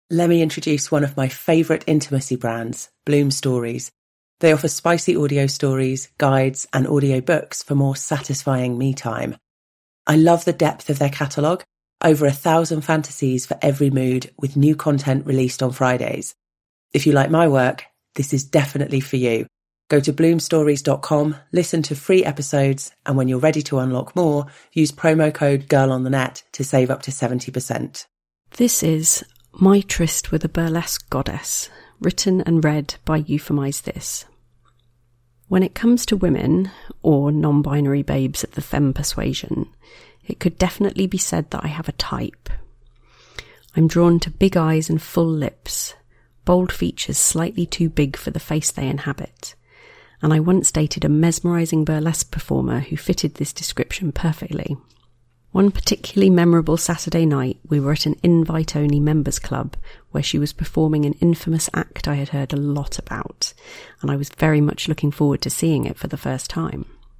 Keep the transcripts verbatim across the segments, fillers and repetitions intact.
Let me introduce one of my favourite intimacy brands, Bloom Stories. They offer spicy audio stories, guides, and audio books for more satisfying me time. I love the depth of their catalogue, over a thousand fantasies for every mood, with new content released on Fridays. If you like my work, this is definitely for you. Go to bloom stories dot com, listen to free episodes, and when you're ready to unlock more, use promo code GIRLONTHENET to save up to seventy percent. This is My Tryst with a Burlesque Goddess, written and read by Euphemize This. When it comes to women, or non-binary babes of the femme persuasion, it could definitely be said that I have a type. I'm drawn to big eyes and full lips, bold features slightly too big for the face they inhabit, and I once dated a mesmerising burlesque performer who fitted this description perfectly. One particularly memorable Saturday night, we were at an invite-only members club where she was performing an infamous act I had heard a lot about, and I was very much looking forward to seeing it for the first time.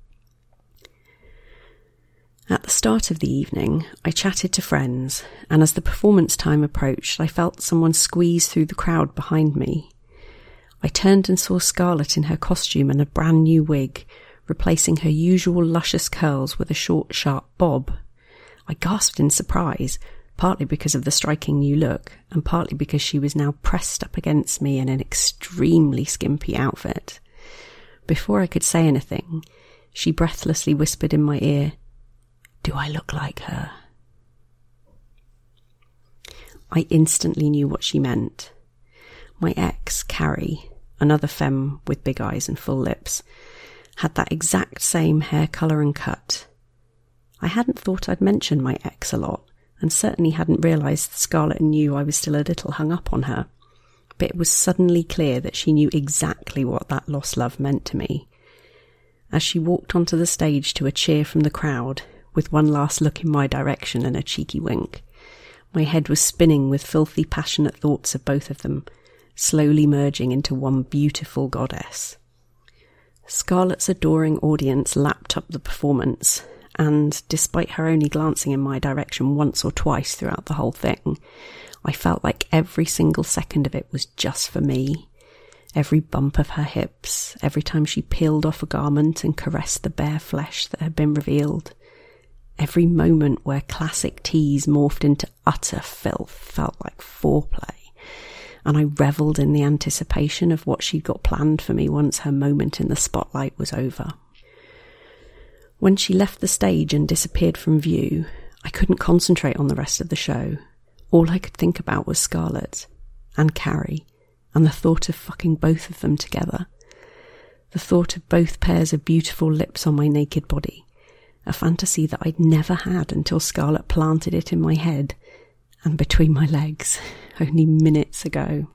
At the start of the evening, I chatted to friends, and as the performance time approached, I felt someone squeeze through the crowd behind me. I turned and saw Scarlett in her costume and a brand new wig, replacing her usual luscious curls with a short, sharp bob. I gasped in surprise, partly because of the striking new look, and partly because she was now pressed up against me in an extremely skimpy outfit. Before I could say anything, she breathlessly whispered in my ear, "Do I look like her?" I instantly knew what she meant. My ex, Carrie, another femme with big eyes and full lips, had that exact same hair colour and cut. I hadn't thought I'd mentioned my ex a lot, and certainly hadn't realised that Scarlett knew I was still a little hung up on her, but it was suddenly clear that she knew exactly what that lost love meant to me. As she walked onto the stage to a cheer from the crowd, with one last look in my direction and a cheeky wink, my head was spinning with filthy passionate thoughts of both of them, slowly merging into one beautiful goddess. Scarlett's adoring audience lapped up the performance, and despite her only glancing in my direction once or twice throughout the whole thing, I felt like every single second of it was just for me. Every bump of her hips, every time she peeled off a garment and caressed the bare flesh that had been revealed, every moment where classic tease morphed into utter filth felt like foreplay, and I revelled in the anticipation of what she'd got planned for me once her moment in the spotlight was over. When she left the stage and disappeared from view, I couldn't concentrate on the rest of the show. All I could think about was Scarlett and Carrie, and the thought of fucking both of them together. The thought of both pairs of beautiful lips on my naked body, a fantasy that I'd never had until Scarlett planted it in my head and between my legs only minutes ago.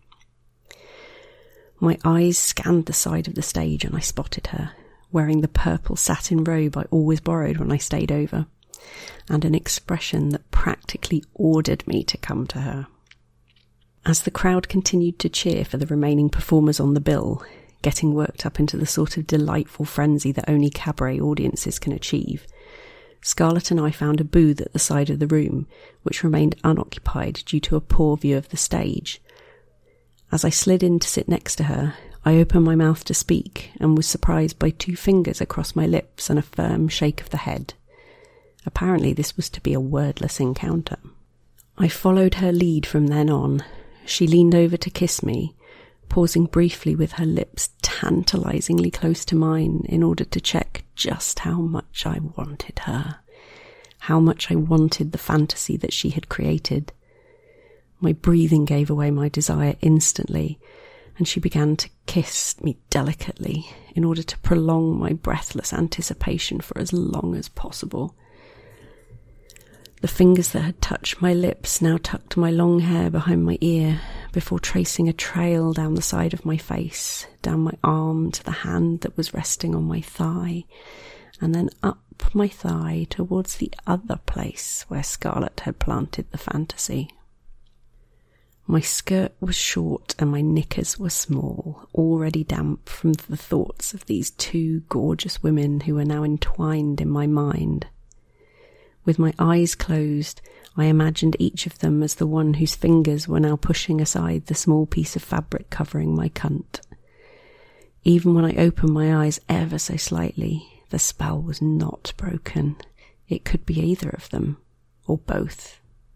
My eyes scanned the side of the stage and I spotted her, wearing the purple satin robe I always borrowed when I stayed over, and an expression that practically ordered me to come to her. As the crowd continued to cheer for the remaining performers on the bill, getting worked up into the sort of delightful frenzy that only cabaret audiences can achieve, Scarlett and I found a booth at the side of the room, which remained unoccupied due to a poor view of the stage. As I slid in to sit next to her, I opened my mouth to speak and was surprised by two fingers across my lips and a firm shake of the head. Apparently this was to be a wordless encounter. I followed her lead from then on. She leaned over to kiss me, pausing briefly with her lips tantalisingly close to mine in order to check just how much I wanted her, how much I wanted the fantasy that she had created. My breathing gave away my desire instantly, and she began to kiss me delicately in order to prolong my breathless anticipation for as long as possible. The fingers that had touched my lips now tucked my long hair behind my ear before tracing a trail down the side of my face, down my arm to the hand that was resting on my thigh, and then up my thigh towards the other place where Scarlett had planted the fantasy. My skirt was short and my knickers were small, already damp from the thoughts of these two gorgeous women who were now entwined in my mind. With my eyes closed, I imagined each of them as the one whose fingers were now pushing aside the small piece of fabric covering my cunt. Even when I opened my eyes ever so slightly, the spell was not broken. It could be either of them, or both.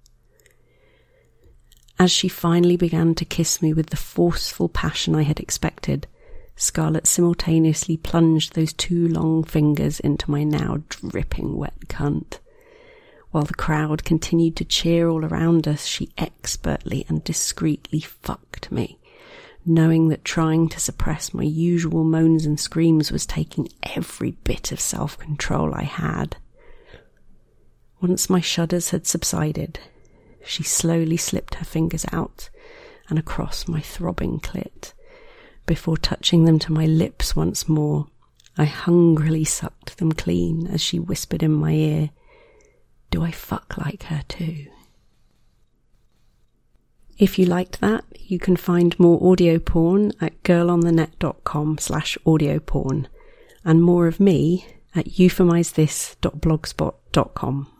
As she finally began to kiss me with the forceful passion I had expected, Scarlett simultaneously plunged those two long fingers into my now dripping wet cunt. While the crowd continued to cheer all around us, she expertly and discreetly fucked me, knowing that trying to suppress my usual moans and screams was taking every bit of self-control I had. Once my shudders had subsided, she slowly slipped her fingers out and across my throbbing clit. Before touching them to my lips once more, I hungrily sucked them clean as she whispered in my ear, "Do I fuck like her too?" If you liked that, you can find more audio porn at girlonthenet.com slash audio porn and more of me at euphemizethis dot blogspot dot com.